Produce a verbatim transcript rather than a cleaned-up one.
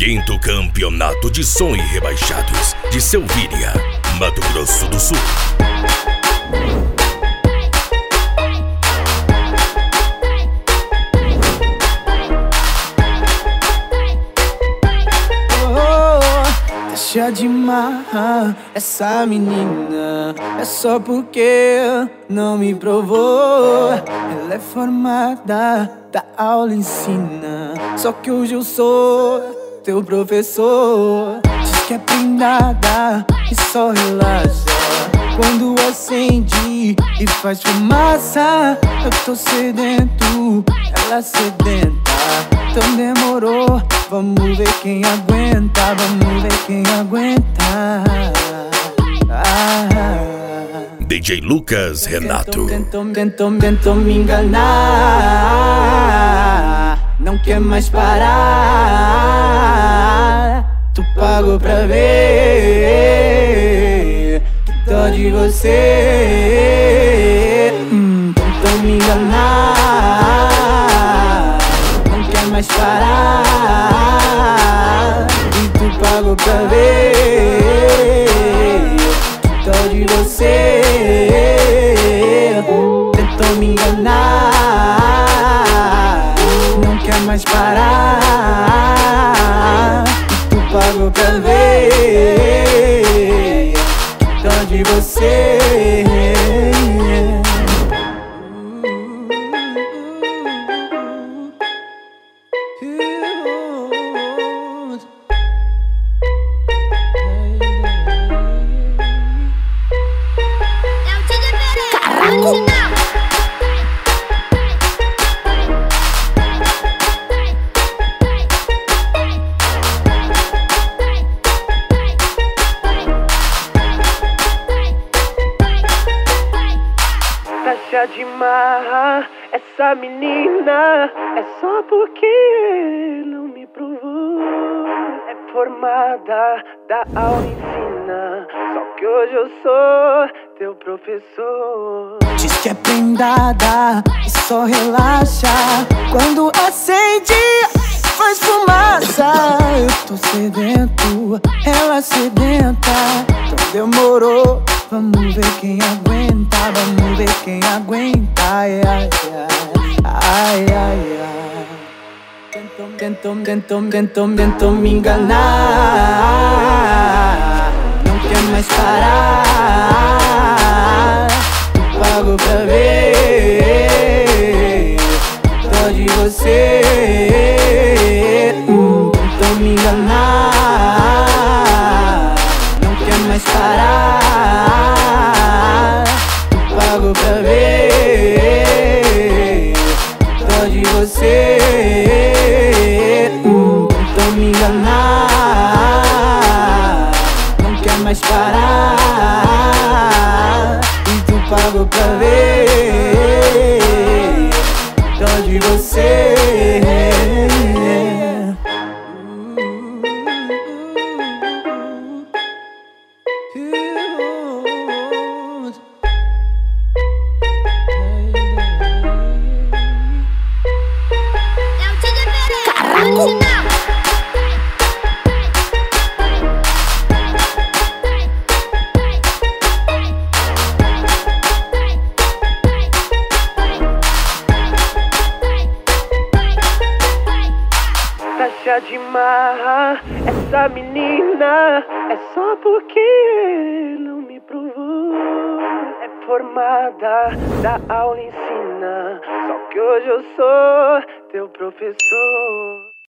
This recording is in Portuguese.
Quinto Campeonato de Som e Rebaixados de Selvíria, Mato Grosso do Sul. Deixa de marra essa menina, é só porque não me provou. Ela é formada, da aula ensina, só que hoje eu sou teu professor. Diz que é prendada e só relaxa quando acende e faz fumaça. Eu tô sedento, ela sedenta, então demorou. Vamos ver quem aguenta, vamos ver quem aguenta. Ah, D J Lucas Renato. Tentou, tentou, tentou me enganar, não quer mais parar. Tu pagou pra ver, que dó de você. hum, Tentou me enganar, não quer mais parar. E tu pagou pra ver, que dó de você. Tentou me enganar, não quer mais parar. E tu pagou pra ver, que dó de você. Deixa de marra essa menina, é só porque não me provou. É formada, da aula ensina, só que hoje eu sou teu professor. Diz que é prendada e só relaxa quando acende, faz fumaça. Eu tô sedento, ela sedenta, então demorou. Vamos ver quem aguenta, vamos ver quem aguenta. Ai, ai, ai, ai, ai, ai. Tentou, tentou, tentou, tentou, tentou me enganar, não quer mais parar. Tu pagou pra ver, dó de você. hum, Tentou me enganar, não quer mais parar. Pago pra ver, dó de você. hum, Tentou me enganar, não quer mais parar. E tu pagou pra ver, dó de você. Deixa de marra essa menina, é só porque não me provou. É formada, da aula ensina, só que hoje eu sou teu professor.